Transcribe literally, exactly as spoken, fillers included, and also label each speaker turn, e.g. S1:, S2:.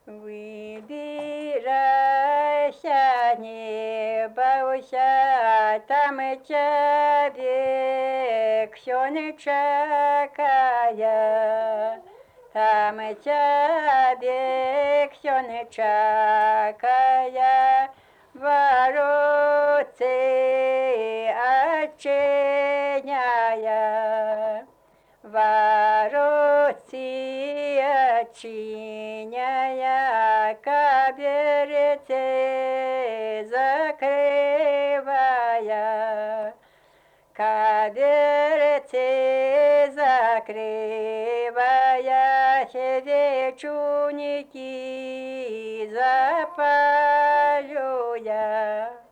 S1: Вибирайся, не бойся, там и человек все не чакая. Там и человек все не чакая. Вороты отчиняя. Вороты отчиняя, каберете закрывая, каберете закрывая, свечуники запалю я.